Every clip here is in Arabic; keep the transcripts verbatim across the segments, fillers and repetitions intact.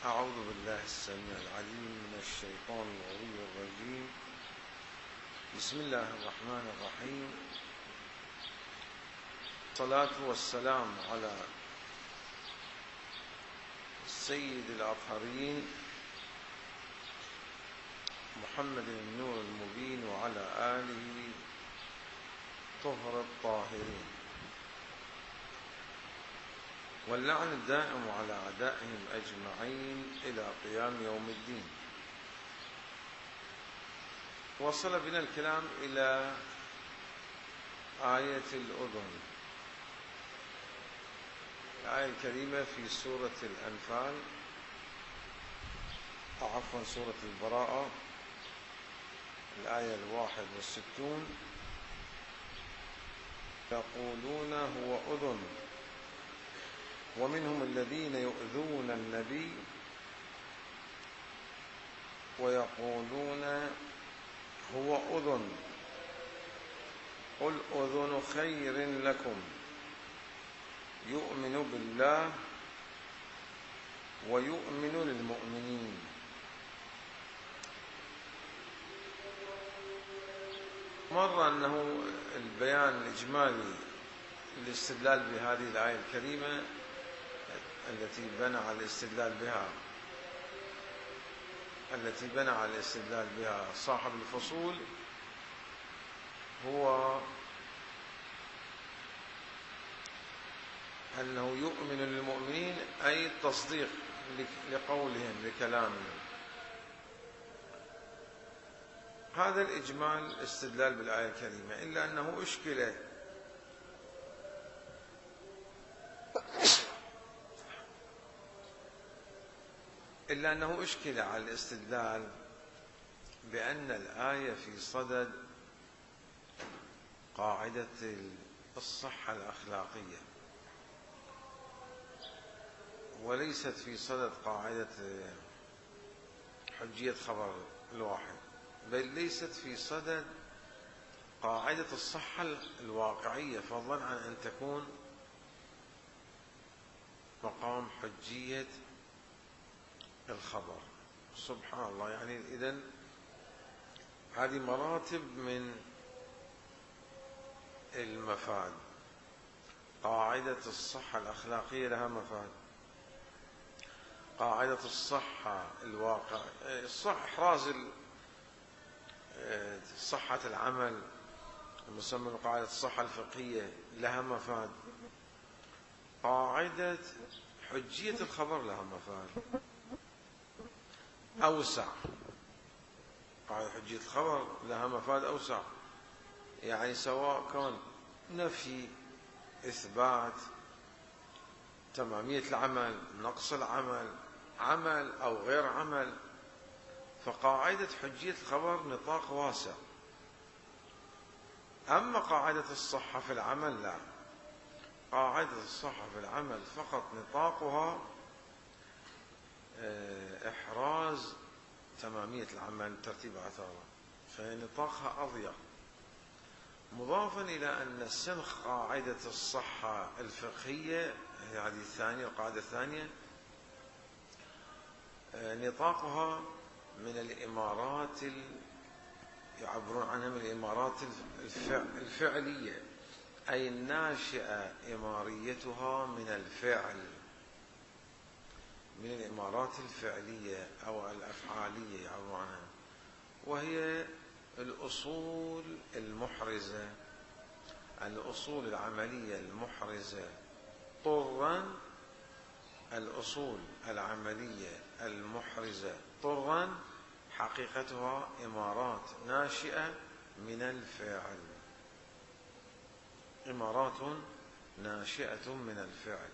أعوذ بالله السميع العليم من الشيطان الغوي الرجيم. بسم الله الرحمن الرحيم. الصلاة والسلام على السيد الأطهرين محمد النور المبين وعلى آله طهر الطاهرين، واللعن الدائم على أعدائهم أجمعين إلى قيام يوم الدين. وصل بنا الكلام إلى آية الأذن، الآية الكريمة في سورة الأنفال، أو عفوا سورة البراءة، الآية الواحد والستون. يقولون هو أذن ومنهم الذين يؤذون النبي ويقولون هو أذن قل أذن خير لكم يؤمن بالله ويؤمن للمؤمنين. مر أنه البيان الإجمالي للاستدلال بهذه الآية الكريمة التي بنى على الاستدلال بها التي بنى على الاستدلال بها صاحب الفصول هو أنه يؤمن للمؤمنين، أي التصديق لقولهم لكلامهم. هذا الإجمال استدلال بالآية الكريمة، إلا أنه أشكل إلا أنه أشكل على الاستدلال بأن الآية في صدد قاعدة الصحة الأخلاقية، وليست في صدد قاعدة حجية خبر الواحد، بل ليست في صدد قاعدة الصحة الواقعية، فضلا عن أن تكون مقام حجية الخبر. سبحان الله، يعني إذن هذه مراتب من المفاد. قاعدة الصحة الأخلاقية لها مفاد، قاعدة الصحة الواقع الصح إحراز صحة العمل المسمى بقاعدة الصحة الفقهية لها مفاد، قاعدة حجية الخبر لها مفاد أوسع. قاعدة حجية الخبر لها مفاد أوسع، يعني سواء كان نفي، إثبات، تمامية العمل، نقص العمل، عمل أو غير عمل، فقاعدة حجية الخبر نطاق واسع. أما قاعدة الصحة في العمل لا، قاعدة الصحة في العمل فقط نطاقها إحراز تمامية العمل، ترتيب آثاره، فنطاقها أضيق. مضافا إلى أن سنخ قاعدة الصحة الفقهية، هذه الثانية القاعدة الثانية، نطاقها من الإمارات يعبرون عنها من الإمارات الفعلية، أي الناشئة إماريتها من الفعل، من الإمارات الفعلية أو الأفعالية يعبرون عنها، وهي الأصول المحرزة، الأصول العملية المحرزة طرا، الأصول العملية المحرزة طرا حقيقتها إمارات ناشئة من الفعل، إمارات ناشئة من الفعل،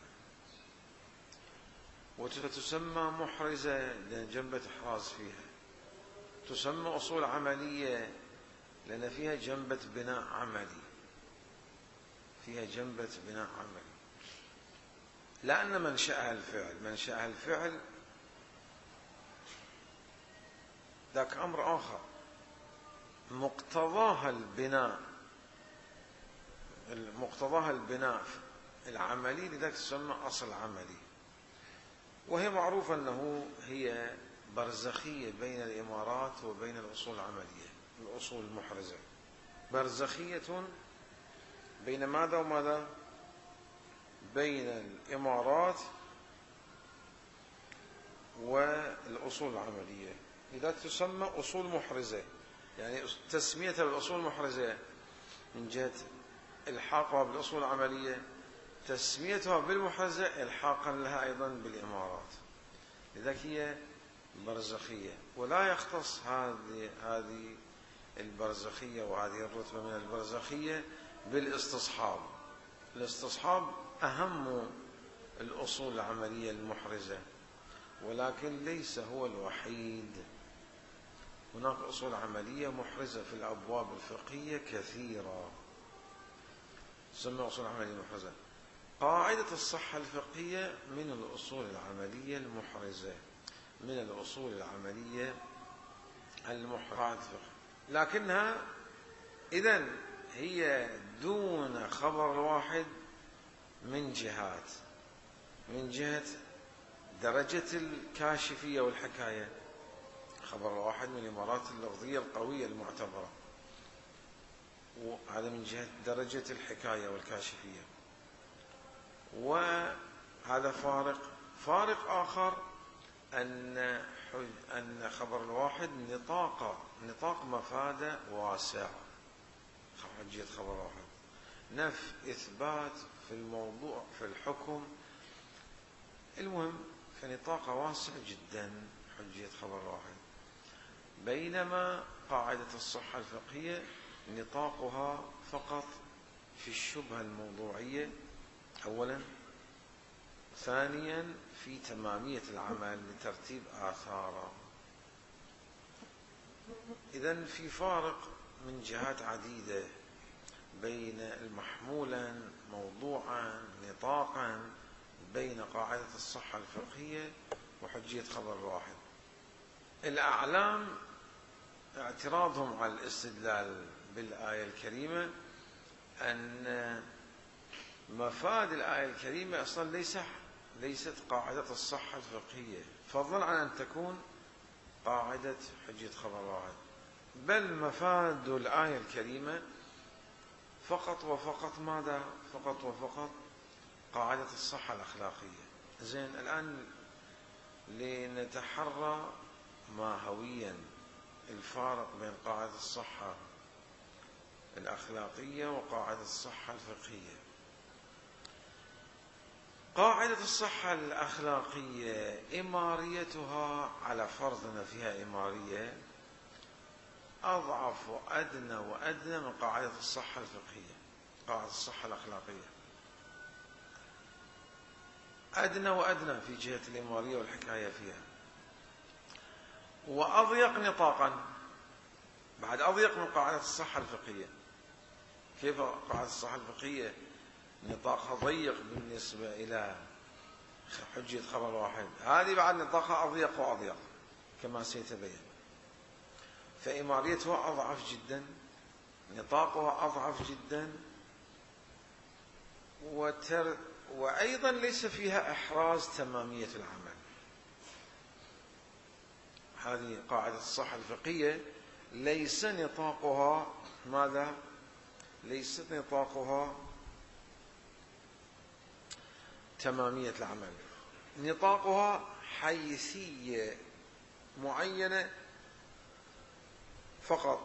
وتسمى محرزة لأن جنبة إحراز فيها، تسمى أصول عملية لأن فيها جنبة بناء عملي، فيها جنبة بناء عملي، لأن منشأها الفعل، منشأها الفعل ذاك أمر آخر، مقتضاها البناء، مقتضاها البناء العملي، لذلك تسمى أصل عملي. وهي معروفة أنه هي برزخية بين الإمارات وبين الأصول العملية، الأصول المحرزة برزخية بين ماذا وماذا؟ بين الإمارات والأصول العملية، إذا تسمى أصول محرزة، يعني تسميتها بالأصول المحرزة من جهة إلحاقها بالأصول العملية، تسميتها بالمحرزة إلحاقا لها أيضا بالإمارات، لذلك هي برزخية. ولا يختص هذه هذه البرزخية وهذه الرتبة من البرزخية بالاستصحاب. الاستصحاب أهم الأصول العملية المحرزة، ولكن ليس هو الوحيد. هناك أصول عملية محرزة في الأبواب الفقهية كثيرة، تسمى أصول عملية محرزة. قاعدة الصحة الفقهية من الأصول العملية المحرزة، من الأصول العملية المحرزة، لكنها إذن هي دون خبر الواحد من جهات، من جهة درجة الكاشفية والحكاية. خبر الواحد من الإمارات اللفظية القوية المعتبرة، وهذا من جهة درجة الحكاية والكاشفية. وهذا فارق. فارق آخر أن أن خبر الواحد نطاق نطاق مفاده واسع. حجية خبر واحد نف إثبات في الموضوع في الحكم، المهم في نطاق واسع جدا حجية خبر واحد، بينما قاعدة الصحة الفقهية نطاقها فقط في الشبهة الموضوعية أولا، ثانيا في تمامية العمل لترتيب آثاره. إذن في فارق من جهات عديدة بين المحمولا موضوعا نطاقا بين قاعدة الصحة الفقهية وحجية خبر الواحد. الأعلام اعتراضهم على الاستدلال بالآية الكريمة أن مفاد الآية الكريمة أصلا ليس ليست قاعدة الصحة الفقهية، فضلا عن أن تكون قاعدة حجية خبر واحد، بل مفاد الآية الكريمة فقط وفقط ماذا؟ فقط وفقط قاعدة الصحة الأخلاقية. زين، الآن لنتحرى ماهويا الفارق بين قاعدة الصحة الأخلاقية وقاعدة الصحة الفقهية. قاعدة الصحة الأخلاقية إماريتها على فرض أن فيها إمارية أضعف وأدنى وأدنى من قاعدة الصحة الفقهية. قاعدة الصحة الأخلاقية أدنى وأدنى في جهة الإمارية والحكاية فيها، وأضيق نطاقا، بعد أضيق من قاعدة الصحة الفقهية. كيف قاعدة الصحة الفقهية نطاقها ضيق بالنسبة إلى حجية خبر واحد، هذه بعد نطاقها أضيق وأضيق كما سيتبين. فإماريتها أضعف جدا، نطاقها أضعف جدا، وتر وأيضا ليس فيها إحراز تمامية العمل. هذه قاعدة الصحة الفقهية ليس نطاقها ماذا؟ ليست نطاقها تمامية العمل، نطاقها حيثية معينة فقط،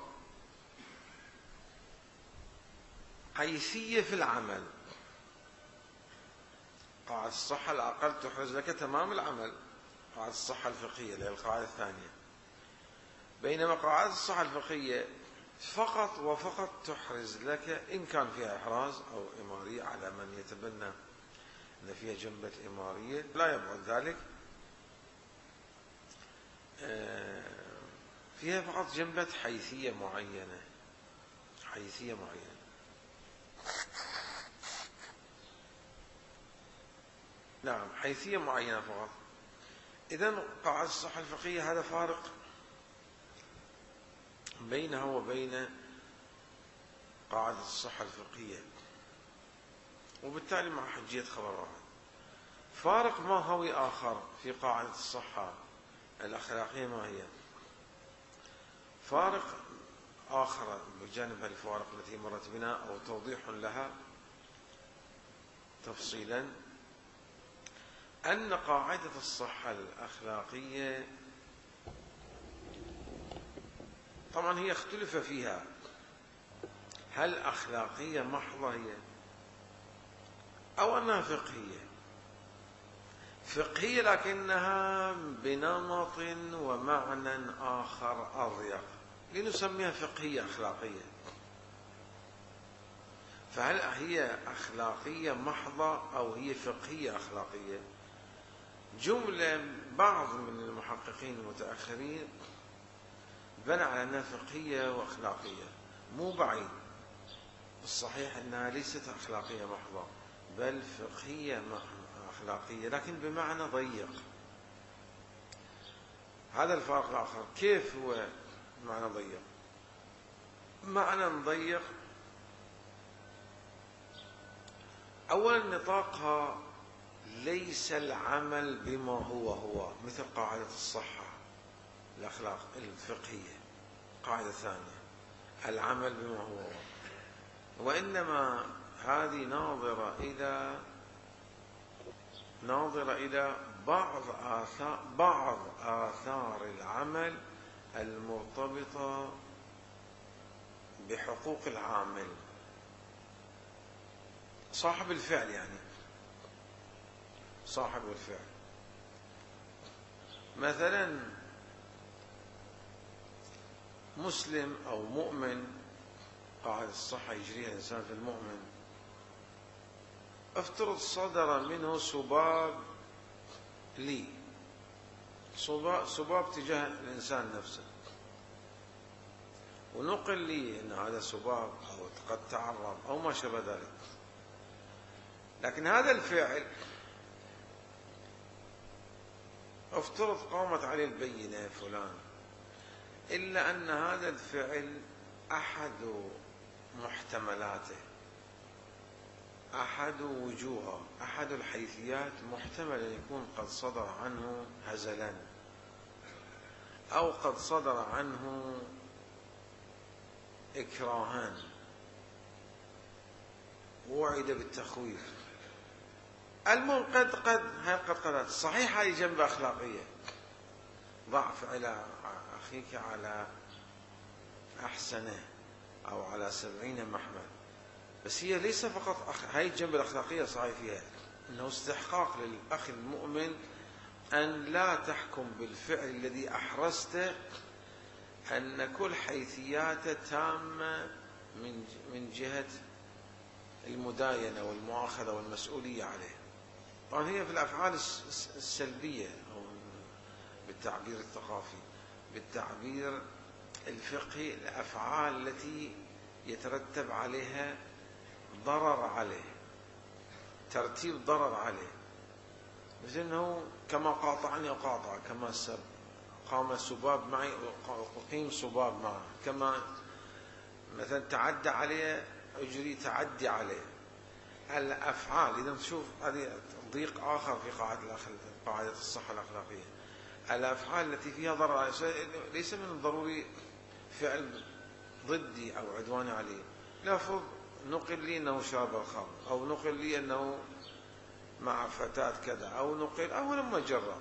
حيثية في العمل. قاعدة الصحة الأقل تحرز لك تمام العمل، قاعدة الصحة الفقهية اللي هي القاعدة الثانية، بينما قاعدة الصحة الفقهية فقط وفقط تحرز لك إن كان فيها إحراز أو إمارية، على من يتبنى أن فيها جنبة إمارية لا يبعد ذلك، فيها فقط جنبة حيثية معينة، حيثية معينة. نعم، حيثية معينة فقط. إذن قاعدة الصحة الفقهية هذا فارق بينها وبين قاعدة الصحة الفقهية، وبالتالي مع حجية خبر واحد. فارق ماهوي آخر في قاعدة الصحة الأخلاقية ما هي؟ فارق آخر بجانب الفوارق التي مرت بنا أو توضيح لها تفصيلا، أن قاعدة الصحة الأخلاقية طبعا هي اختلف فيها، هل أخلاقية محضة هي أو أنها فقهية؟ فقهية لكنها بنمط ومعنى آخر أضيق، لنسميها فقهية أخلاقية. فهل هي أخلاقية محضة أو هي فقهية أخلاقية؟ جملة بعض من المحققين المتأخرين بنى على أنها فقهية وأخلاقية، مو بعيد. الصحيح أنها ليست أخلاقية محضة بل فقهية أخلاقية، لكن بمعنى ضيق. هذا الفرق الآخر. كيف هو معنى ضيق؟ معنى ضيق أولا نطاقها ليس العمل بما هو هو مثل قاعدة الصحة الأخلاق الفقهية، قاعدة ثانية العمل بما هو هو، وإنما هذه ناظرة إلى ناظرة إلى بعض آثار بعض آثار العمل المرتبطة بحقوق العامل صاحب الفعل، يعني صاحب الفعل. مثلا مسلم أو مؤمن، قاعدة الصحة يجريها الإنسان في المؤمن، افترض صدر منه سباب لي، سباب تجاه الإنسان نفسه، ونقل لي أن هذا سباب أو قد تعرض أو ما شابه ذلك، لكن هذا الفعل افترض قامت عليه البينة فلان، إلا أن هذا الفعل أحد محتملاته، أحد وجوهه، أحد الحيثيات محتمل أن يكون قد صدر عنه هزلا أو قد صدر عنه إكراها، وعد بالتخويف. المهم قد قد هاي قد قد صحيح هاي جنبة أخلاقية، ضعف على أخيك على أحسنه أو على سبعين محمد، بس هي ليس فقط أخ... هاي الجنبة الأخلاقية صحيح فيها أنه استحقاق للأخ المؤمن أن لا تحكم بالفعل الذي أحرزته أن كل حيثياته تامة من من جهة المداينة والمؤاخذة والمسؤولية عليه. طبعا هي في الأفعال السلبية أو بالتعبير الثقافي، بالتعبير الفقهي الأفعال التي يترتب عليها ضرر عليه، ترتيب ضرر عليه، مثل أنه كما قاطعني أقاطع، كما سب قام سباب معي أقيم سباب معه، كما مثلا تعدى عليه أجري تعدي عليه. الأفعال إذا نشوف هذه ضيق آخر في قاعدة قاعدة الصحة الأخلاقية، الأفعال التي فيها ضرر ليس من الضروري فعل ضدي أو عدواني عليه، لافظ نقل لي أنه شرب الخمر، أو نقل لي أنه مع فتاة كذا، أو نقل أو لما جرب.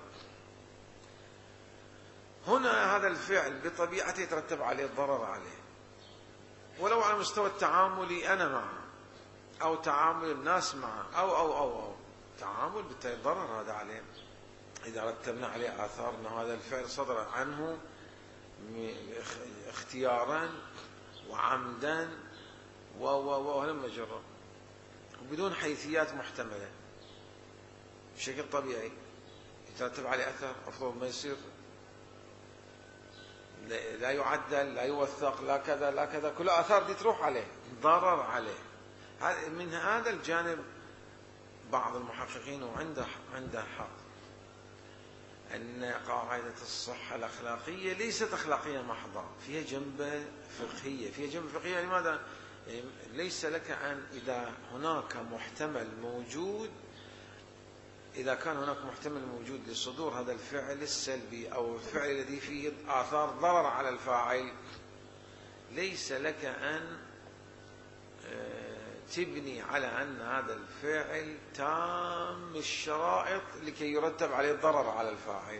هنا هذا الفعل بطبيعته يترتب عليه الضرر عليه، ولو على مستوى التعاملي أنا معه أو تعامل الناس معه أو أو أو, أو. تعامل بالتالي ضرر هذا عليه إذا رتبنا عليه آثار أن هذا الفعل صدر عنه اختيارا وعمدا و و ولما جرب وبدون حيثيات محتملة بشكل طبيعي يترتب عليه أثر. أفضل ما يصير لا يعدل، لا يوثق، لا كذا لا كذا، كل آثار دي تروح عليه، ضرر عليه. من هذا الجانب بعض المحققين وعنده عنده حق أن قاعدة الصحة الأخلاقية ليست أخلاقية محضة، فيها جنبة فقهية. فيها جنبة فقهية لماذا؟ ليس لك أن إذا هناك محتمل موجود إذا كان هناك محتمل موجود لصدور هذا الفعل السلبي أو الفعل الذي فيه آثار ضرر على الفاعل، ليس لك أن تبني على أن هذا الفعل تام الشرائط لكي يرتب عليه الضرر على الفاعل.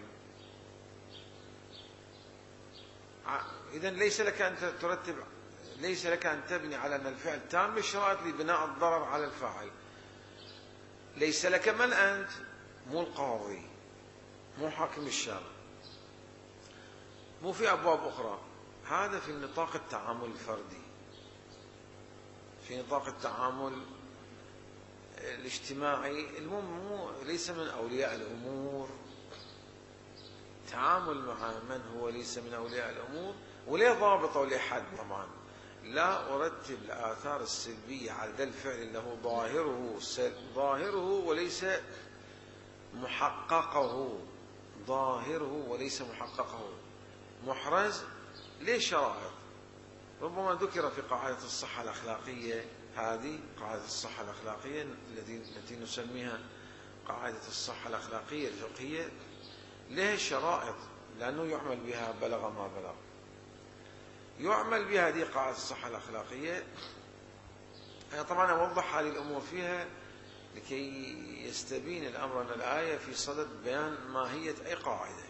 إذن ليس لك أن ترتب ليس لك أن تبني على أن الفعل تام الشرائط لبناء الضرر على الفاعل. ليس لك من أنت، مو القاضي، مو حاكم الشارع، مو في أبواب أخرى. هذا في نطاق التعامل الفردي، في نطاق التعامل الاجتماعي. المهم مو ليس من أولياء الأمور، تعامل مع من هو ليس من أولياء الأمور، ولا ضابط ولا حد. طبعا لا أرتب الآثار السلبية على ذا الفعل له ظاهره ظاهره وليس محققه، ظاهره وليس محققه، محرز لشرائط. ربما ذكر في قاعدة الصحة الأخلاقية، هذه قاعدة الصحة الأخلاقية التي نسميها قاعدة الصحة الأخلاقية الفقهية، لها شرائط لأنه يعمل بها بلغ ما بلغ. يعمل بها هذه قاعدة الصحة الأخلاقية. أنا طبعا أوضح هذه الأمور فيها لكي يستبين الأمر أن الآية في صدد بيان ماهية أي قاعدة،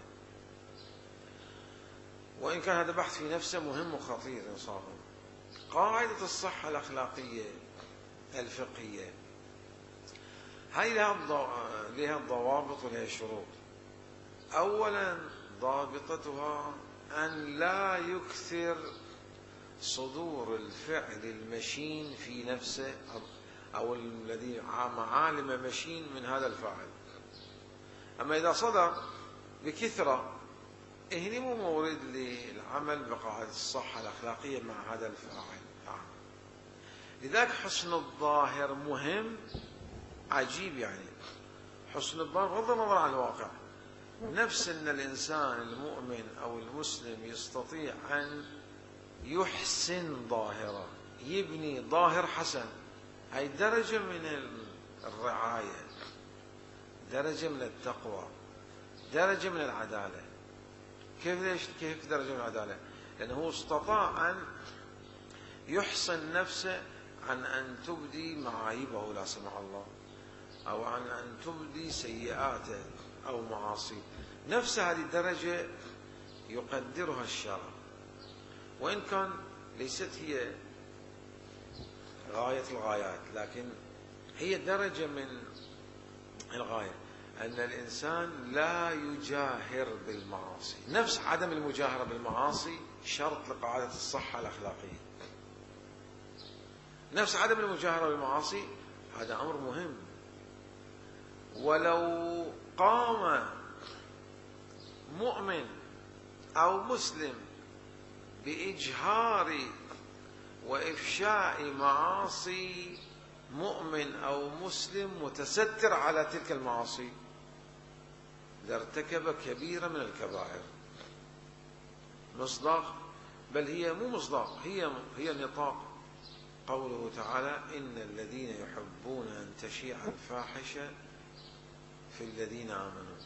وإن كان هذا بحث في نفسه مهم وخطير إنصافا. قاعدة الصحة الأخلاقية الفقهية هاي لها ضوابط ولها شروط. أولا ضابطتها أن لا يكثر صدور الفعل المشين في نفسه أو الذي معالم مشين من هذا الفاعل. أما إذا صدر بكثرة، هنا مو مورد للعمل بقاعدة الصحة الأخلاقية مع هذا الفاعل. لذلك حسن الظاهر مهم عجيب، يعني حسن الظاهر بغض النظر عن الواقع. نفس أن الإنسان المؤمن أو المسلم يستطيع أن يحسن ظاهره، يبني ظاهر حسن، هاي درجة من الرعاية، درجة من التقوى، درجة من العدالة. كيف ليش كيف درجة من العدالة؟ لأنه استطاع أن يحسن نفسه عن أن تبدي معايبه لا سمح الله، أو عن أن تبدي سيئاته أو معاصيه. نفس هذه الدرجة يقدرها الشرع، وإن كان ليست هي غاية الغايات، لكن هي درجة من الغاية، أن الإنسان لا يجاهر بالمعاصي. نفس عدم المجاهرة بالمعاصي شرط لقاعدة الصحة الأخلاقية. نفس عدم المجاهرة بالمعاصي هذا أمر مهم. ولو قام مؤمن أو مسلم بإجهار وإفشاء معاصي مؤمن أو مسلم متستر على تلك المعاصي، لارتكب كبيرة من الكبائر. مصداق، بل هي مو مصداق، هي هي نطاق قوله تعالى: إن الذين يحبون أن تشيع الفاحشة في الذين آمنوا.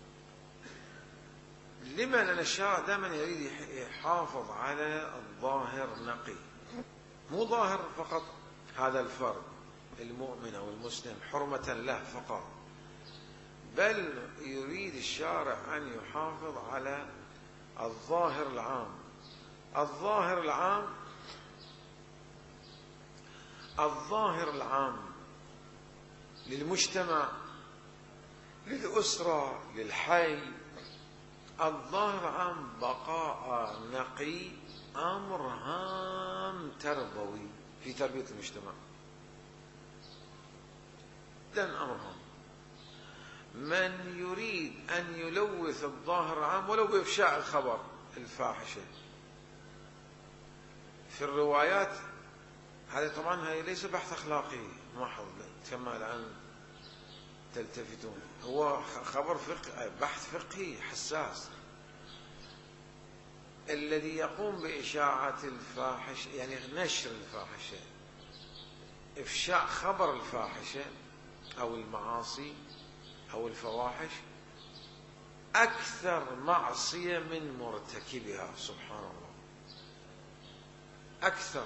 لما؟ لأن الشارع دائما يريد يحافظ على الظاهر نقي، مو ظاهر فقط هذا الفرد المؤمن أو المسلم حرمة له فقط، بل يريد الشارع أن يحافظ على الظاهر العام. الظاهر العام الظاهر العام للمجتمع، للأسرة، للحي. الظاهر العام بقاء نقي أمر هام تربوي في تربية المجتمع، ده أمر هام. من يريد أن يلوث الظاهر العام ولو بإفشاء الخبر الفاحشة في الروايات، هذا طبعا هي ليس بحث أخلاقي محض كما الآن تلتفتون، هو خبر فقه، بحث فقهي حساس. الذي يقوم بإشاعة الفاحشة يعني نشر الفاحشة، إفشاء خبر الفاحشة أو المعاصي، أو الفواحش أكثر معصية من مرتكبها. سبحان الله. أكثر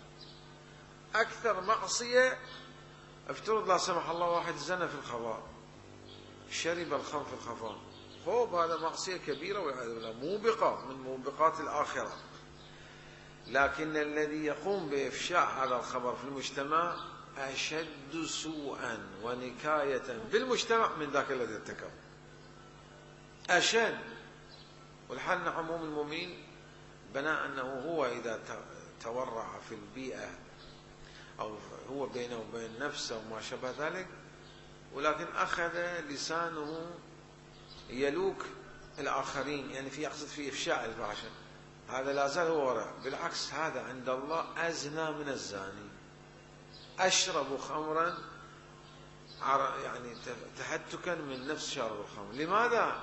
أكثر معصية. افترض لا سمح الله واحد زنى في الخفاء، شرب الخمر في الخفاء، فوق هذا معصية كبيرة والعياذ بالله، موبقة من موبقات الآخرة. لكن الذي يقوم بإفشاء هذا الخبر في المجتمع أشد سوءا ونكاية بالمجتمع من ذاك الذي ارتكب. أشد. والحال عموم المؤمنين بناء أنه هو إذا تورع في البيئة أو هو بينه وبين نفسه وما شابه ذلك، ولكن أخذ لسانه يلوك الآخرين، يعني في يقصد في إفشاء الفاحشة، هذا لا زال هو ورع. بالعكس هذا عند الله أزنى من الزاني. أشرب خمرا يعني تهتكا من نفس شارب الخمر. لماذا؟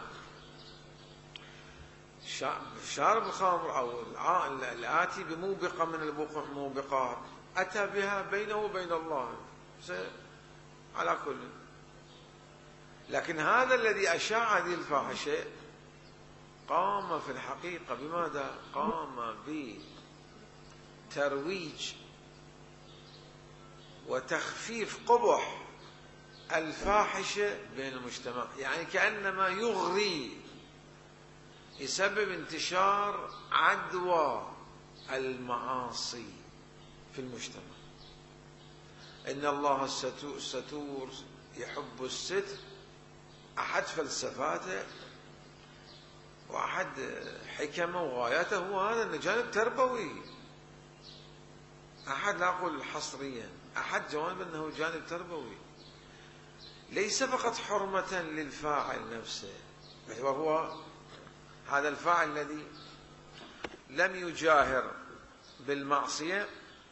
شارب الخمر أو الآتي بموبقة من الموبقات أتى بها بينه وبين الله على كل. لكن هذا الذي أشاع هذه الفاحشة قام في الحقيقة بماذا؟ قام بترويج وتخفيف قبح الفاحشة بين المجتمع، يعني كأنما يغري، يسبب انتشار عدوى المعاصي في المجتمع. إن الله الستور يحب الستر. أحد فلسفاته وأحد حكمه وغاياته هو هذا، أنه جانب تربوي. أحد لا أقول حصريا، أحد جوانب أنه جانب تربوي، ليس فقط حرمة للفاعل نفسه، وهو هذا الفاعل الذي لم يجاهر بالمعصية،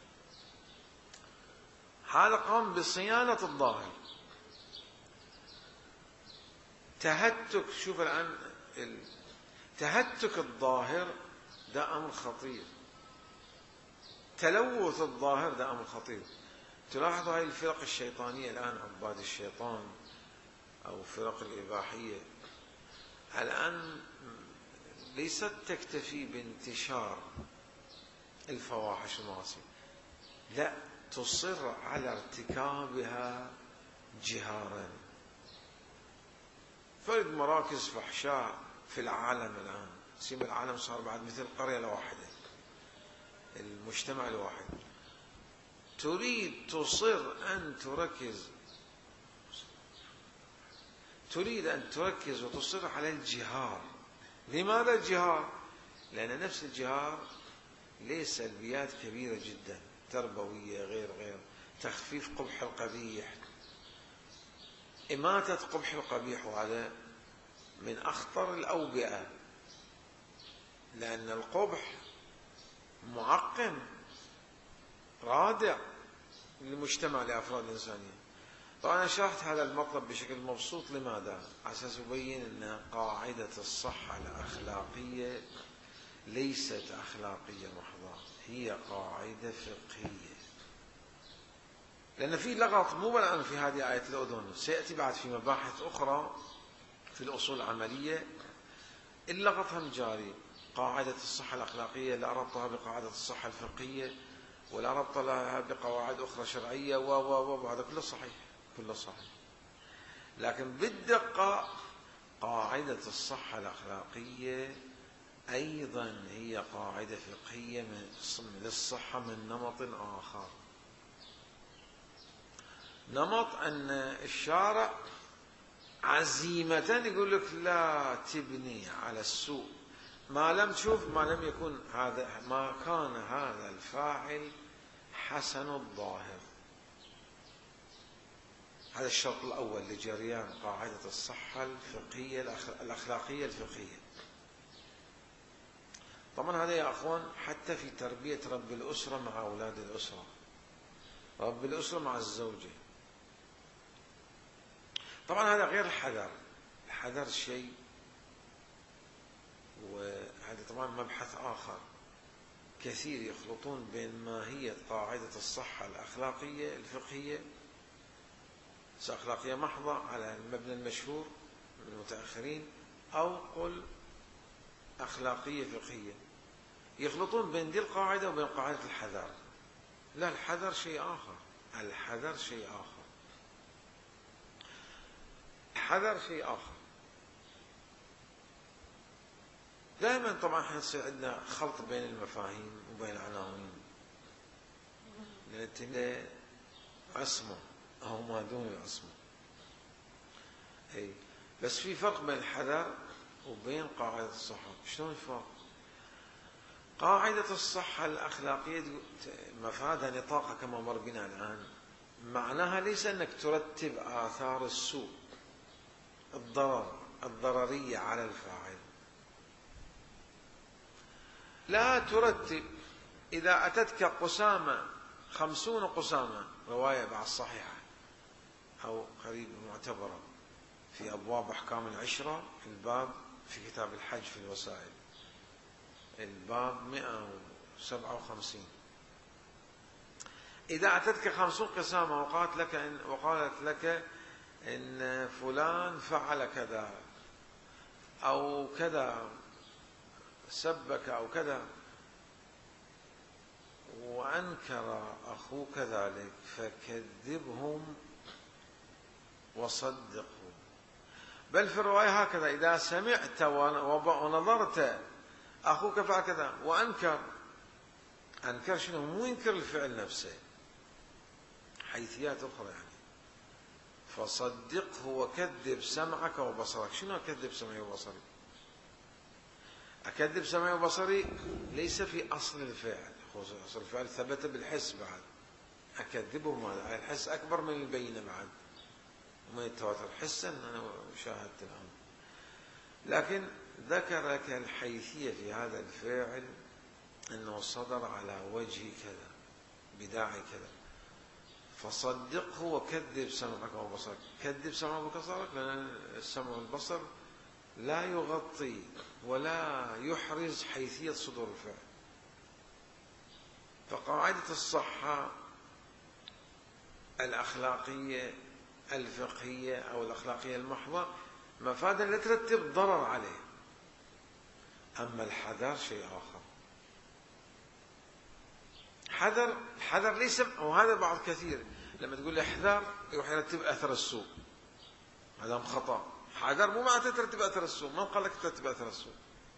هذا قام بصيانة الظاهر. تهتك، شوف الآن تهتك الظاهر ده أمر خطير، تلوث الظاهر ده أمر خطير. تلاحظ هاي الفرق الشيطانية الآن، عباد الشيطان أو فرق الإباحية الآن ليست تكتفي بانتشار الفواحش والمعاصي، لا، تصر على ارتكابها جهارا. فرد مراكز فحشاء في العالم الآن، سيما العالم صار بعد مثل قرية الواحدة، المجتمع الواحد. تريد تصر أن تركز تريد أن تركز وتصر على الجهار. لماذا الجهار؟ لأن نفس الجهار له سلبيات كبيرة جدا، تربوية غير غير تخفيف قبح القبيح، إماتة قبح القبيح، وهذا من أخطر الأوبئة، لأن القبح معقم رادع للمجتمع، لأفراد الإنسانية. طبعا أنا شرحت هذا المطلب بشكل مبسوط. لماذا؟ على أساس أبين أن قاعدة الصحة الأخلاقية ليست أخلاقية محضة، هي قاعدة فقهية. لأن في لغط مو الآن في هذه آية الأذن، سيأتي بعد في مباحث أخرى في الأصول العملية اللغط هم جاري. قاعدة الصحة الأخلاقية لا ربطها بقاعدة الصحة الفقهية، ولا ربط لها بقواعد أخرى شرعية، و و و وهذا كله صحيح، كله صحيح. لكن بالدقة قاعدة الصحة الأخلاقية أيضا هي قاعدة فقهية للصحة من نمط آخر. نمط أن الشارع عزيمة يقول لك لا تبني على السوء ما لم تشوف، ما لم يكن هذا، ما كان هذا الفاعل حسن الظاهر. هذا الشرط الأول لجريان قاعدة الصحة الفقهية الأخلاقية الفقهية. طبعا هذا يا أخوان حتى في تربية رب الأسرة مع أولاد الأسرة، رب الأسرة مع الزوجة. طبعا هذا غير الحذر، الحذر شيء، وهذا طبعا مبحث آخر. كثير يخلطون بين ماهية قاعدة الصحة الأخلاقية الفقهية أخلاقية محضة على المبنى المشهور من المتأخرين، أو قل أخلاقية فقهية. يخلطون بين دي القاعدة وبين قاعدة الحذر. لا، الحذر شيء آخر، الحذر شيء آخر، الحذر شيء آخر. دائما طبعا حيصير عندنا خلط بين المفاهيم وبين العناوين، لأن عصمة أو ما دون العصمة. أي بس في فرق بين الحذر وبين قاعدة الصحة. شلون الفرق؟ قاعدة الصحة الأخلاقية مفادها نطاقها كما مر بنا الآن. معناها ليس أنك ترتب آثار السوء، الضرر، الضررية على الفاعل. لا ترتب إذا أتتك قسامة خمسون قسامة، رواية بعد صحيحة أو قريب معتبرة في أبواب أحكام العشرة، في الباب في كتاب الحج في الوسائل، الباب مئة وسبعة وخمسين. إذا أتتك خمسون قسامة وقالت لك إن, وقالت لك إن فلان فعل كذا أو كذا، سبك أو كذا، وأنكر أخوك ذلك، فكذبهم وصدقهم. بل في الرواية هكذا: إذا سمعت ونظرت أخوك فعل كذا وأنكر، أنكر شنو؟ مو ينكر الفعل نفسه، حيثيات أخرى يعني. فصدقه وكذب سمعك وبصرك. شنو أكذب سمعي وبصري؟ أكذب سمعي وبصري ليس في أصل الفعل، أصل الفعل ثبت بالحس، بعد أكذبهم هذا الحس أكبر من البينة بعد ومن التواتر. حسا أنا شاهدت الأمر، لكن ذكر لك الحيثية في هذا الفعل أنه صدر على وجه كذا بداعي كذا. فصدقه وكذب سمعك وبصرك. كذب سمعك وبصرك لأن السمع والبصر لا يغطي ولا يحرز حيثية صدور الفعل. فقاعدة الصحة الأخلاقية الفقهية أو الأخلاقية المحضة مفادا لا ترتب ضرر عليه. أما الحذر شيء آخر. حذر الحذر ليس، وهذا بعض كثير لما تقول له احذر يروح يرتب أثر السوء، هذا خطأ. حذر مو معناته ترتب أثر السوء، من قال لك ترتب أثر السوء؟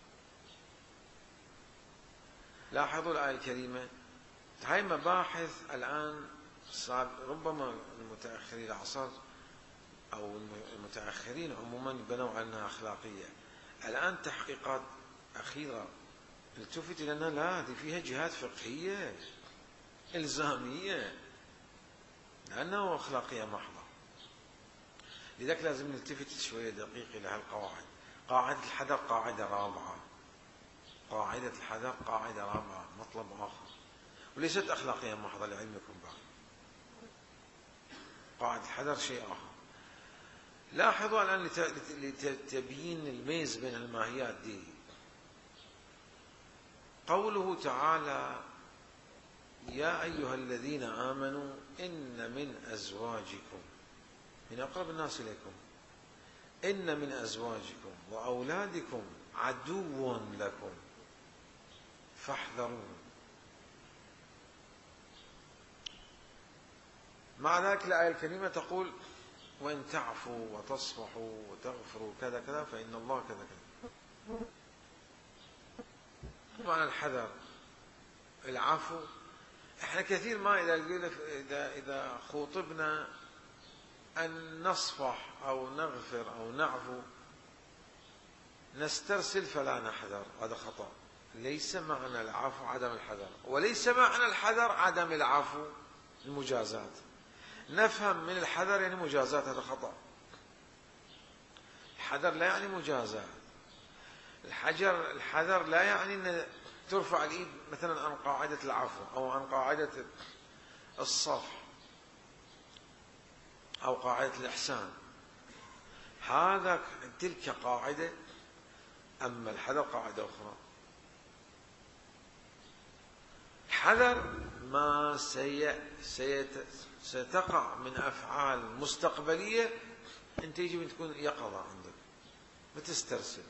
لاحظوا الآية الكريمة، هاي مباحث الآن صار ربما المتأخرين العصر أو المتأخرين عموما بنوا عنها أخلاقية. الآن تحقيقات أخيرة التفت إلى أنها لا، هذه فيها جهات فقهية إلزامية، لأنه أخلاقية محضة. لذلك لازم نلتفت شوية دقيق إلى هالقواعد. قاعدة الحذر قاعدة رابعة، قاعدة الحذر قاعدة رابعة، مطلب آخر، وليست أخلاقية محضة لعلمكم بعد. قاعدة الحذر شيء آخر. لاحظوا الآن لتبيين الميز بين الماهيات دي، قوله تعالى: يا أيها الذين آمنوا إن من أزواجكم، من أقرب الناس إليكم، إن من أزواجكم وأولادكم عدوا لكم فاحذرون. مع ذلك الآية الكريمة تقول: وإن تعفوا وتصفحوا وتغفروا كذا كذا فإن الله كذا كذا. معنى الحذر العفو. احنا كثير ما إذا إذا إذا خوطبنا أن نصفح أو نغفر أو نعفو نسترسل فلا نحذر، هذا خطأ. ليس معنى العفو عدم الحذر، وليس معنى الحذر عدم العفو المجازات. نفهم من الحذر يعني مجازات، هذا خطأ. الحذر لا يعني مجازات. الحجر الحذر لا يعني أن ترفع الإيد مثلا عن قاعدة العفو أو عن قاعدة الصفح أو قاعدة الإحسان، هذا تلك قاعدة. أما الحذر قاعدة أخرى. الحذر ما سي... سيت... ستقع من أفعال مستقبلية أنت يجب أن تكون يقظة عندك، ما تسترسل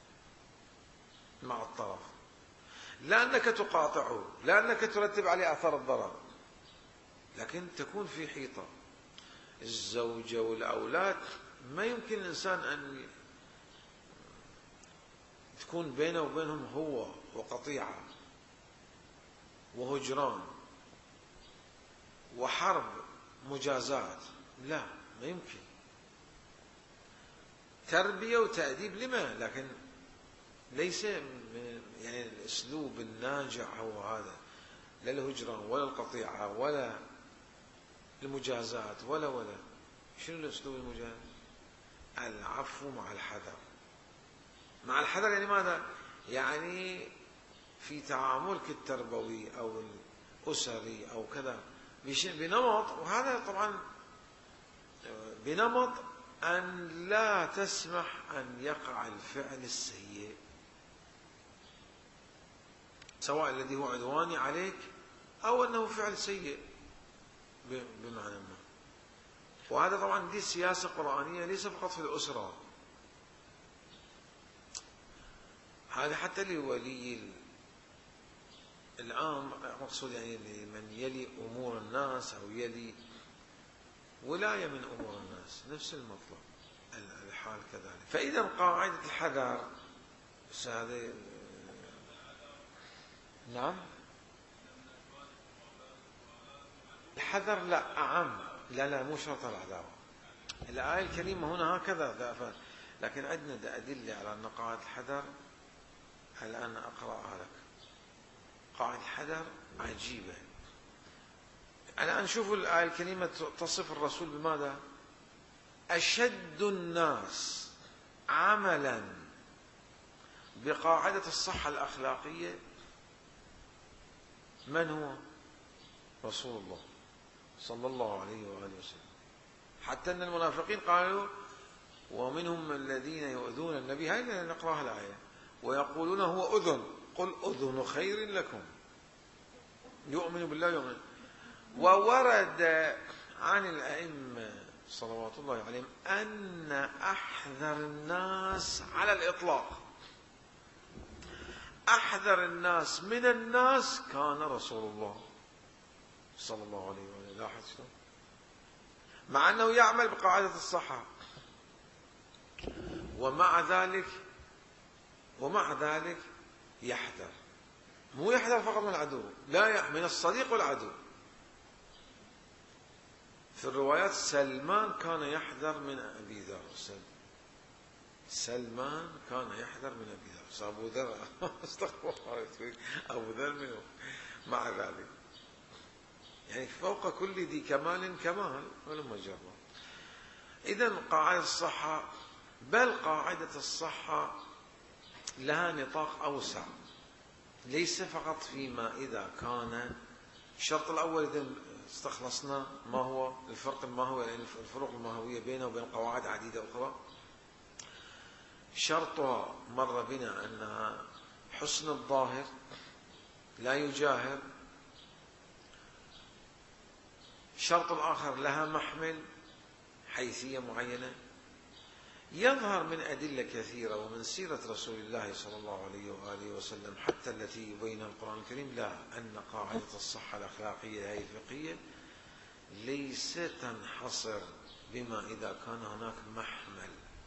مع الطرف، لا أنك تقاطعه، لا أنك ترتب عليه آثار الضرر، لكن تكون في حيطة. الزوجة والأولاد ما يمكن الإنسان أن تكون بينه وبينهم هو وقطيعة وهجران وحرب مجازات، لا، ما يمكن. تربية وتأديب لما، لكن ليس يعني الأسلوب الناجع هو هذا، لا الهجران ولا القطيعة ولا المجازات ولا ولا شنو الأسلوب المجاز؟ العفو مع الحذر. مع الحذر يعني ماذا؟ يعني في تعاملك التربوي أو الأسري أو كذا بنمط، وهذا طبعا بنمط أن لا تسمح أن يقع الفعل السيء، سواء الذي هو عدواني عليك أو أنه فعل سيء بمعنى ما. وهذا طبعا دي سياسة قرآنية ليس فقط في الأسرة، هذا حتى لولي الأمر، مقصود يعني لمن يلي أمور الناس أو يلي ولاية من أمور الناس، نفس المطلب الحال كذلك. فإذا قاعدة الحذر هذه نعم الحذر لا أعم، لا لا مو شرط العداوة. الآية الكريمة هنا هكذا، لكن عندنا أدلة على أن قاعدة الحذر الآن أقرأها لك. قاعدة الحذر عجيبة. الآن شوفوا الآية الكريمة تصف الرسول بماذا؟ أشد الناس عملا بقاعدة الصحة الأخلاقية من هو؟ رسول الله صلى الله عليه وآله وسلم. حتى أن المنافقين قالوا ومنهم الذين يؤذون النبي، هاي نقرأها الآية، ويقولون هو أذن، قل أذن خير لكم يؤمن بالله يؤمن. وورد عن الأئمة صلوات الله عليهم أن أحذر الناس على الإطلاق، أحذر الناس من الناس كان رسول الله صلى الله عليه وسلم. لاحظ شلون؟ مع أنه يعمل بقاعدة الصحة، ومع ذلك ومع ذلك يحذر، مو يحذر فقط من العدو، لا، من الصديق والعدو. في الروايات سلمان كان يحذر من أبي ذر، سلمان كان يحذر من أبي ذر، أبو ذر استغفر الله، أبو ذر منه. مع ذلك يعني فوق كل ذي كمال كمال ولما جرى. إذن قاعدة الصحة، بل قاعدة الصحة لها نطاق أوسع، ليس فقط فيما إذا كان الشرط الأول إذا استخلصنا ما هو الفرق الماهوي، يعني الفروق الماهوية بينه وبين قواعد عديدة أخرى. شرطها مر بنا أنها حسن الظاهر لا يجاهر. الشرط الآخر لها محمل، حيثية معينة. يظهر من أدلة كثيرة ومن سيرة رسول الله صلى الله عليه وآله وسلم حتى التي يبينها القرآن الكريم، لا، أن قاعدة الصحة الأخلاقية هذه الفقهية ليس تنحصر بما إذا كان هناك محمل،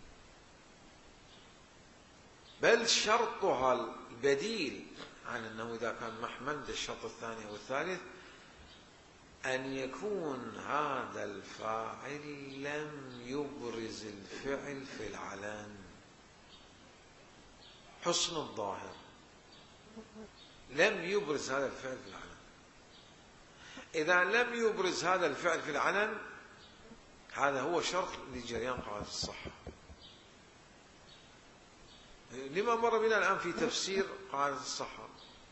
بل شرطها البديل عن أنه إذا كان محمل، ده الشرط الثاني والثالث، أن يكون هذا الفاعل لم يبرز الفعل في العلن. حسن الظاهر لم يبرز هذا الفعل في العلن. إذا لم يبرز هذا الفعل في العلن، هذا هو شرط لجريان قاعدة الصحة. لما مر بنا الآن في تفسير قاعدة الصحة.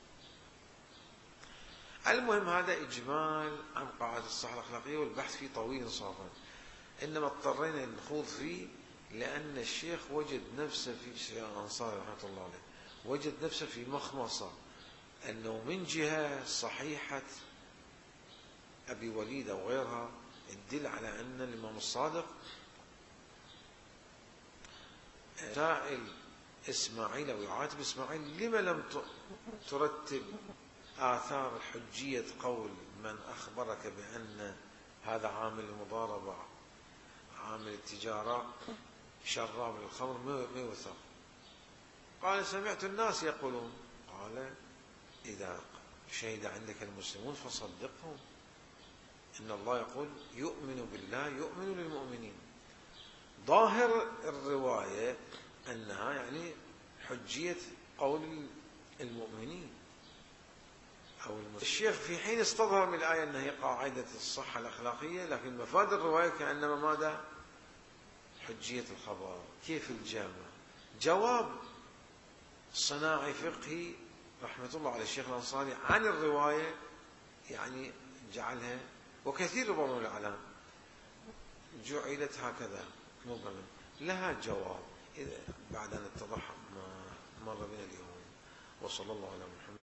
المهم هذا إجمال عن قاعدة الصحة الأخلاقية، والبحث فيه طويل صافا، إنما اضطرينا نخوض فيه لأن الشيخ وجد نفسه في الشيخ الأنصاري رحمة الله عليه، وجد نفسه في مخمصة أنه من جهة صحيحة أبي وليد أو غيرها تدل على أن الإمام الصادق سائل إسماعيل أو يعاتب إسماعيل لما لم ترتب آثار حجية قول من أخبرك بأن هذا عامل المضاربة عامل التجارة شراب الخمر ما يوثق. قال سمعت الناس يقولون. قال إذا شهد عندك المسلمون فصدقهم، إن الله يقول يؤمن بالله يؤمن للمؤمنين. ظاهر الرواية أنها يعني حجية قول المؤمنين أو المسلمين. الشيخ في حين استظهر من الآية أنها هي قاعدة الصحة الأخلاقية، لكن مفاد الرواية كأنما ماذا؟ حجية الخبر. كيف الجامع؟ جواب صناعي فقهي رحمة الله على الشيخ الأنصاري عن الرواية، يعني جعلها، وكثير ربما من الأعلام جعلت هكذا مبهما، لها جواب إذا بعد أن اتضح ما مر بنا اليوم. وصلى الله على محمد.